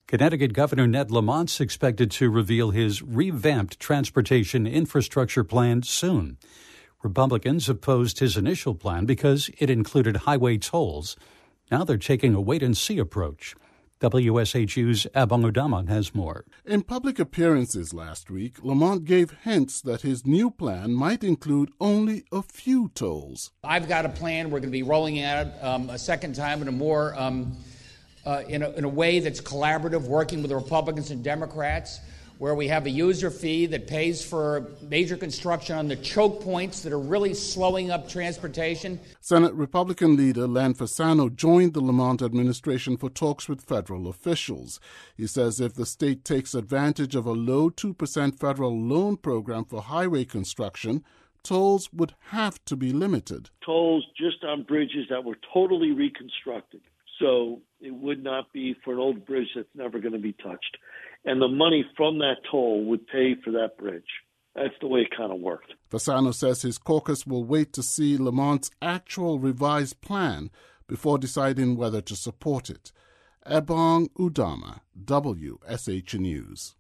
Connecticut Governor Ned Lamont's expected to reveal his revamped transportation infrastructure plan soon. Republicans opposed his initial plan because it included highway tolls. Now they're taking a wait-and-see approach. WSHU's Abong Udama has more. In public appearances last week, Lamont gave hints that his new plan might include only a few tolls. I've got a plan. We're going to be rolling it out a second time in a more in a way that's collaborative, working with the Republicans and Democrats, where we have a user fee that pays for major construction on the choke points that are really slowing up transportation. Senate Republican leader Len Fasano joined the Lamont administration for talks with federal officials. He says if the state takes advantage of a low 2% federal loan program for highway construction, tolls would have to be limited. Tolls just on bridges that were totally reconstructed. So it would not be for an old bridge that's never going to be touched. And the money from that toll would pay for that bridge. That's the way it kind of worked. Fasano says his caucus will wait to see Lamont's actual revised plan before deciding whether to support it. Abong Udama, WSH News.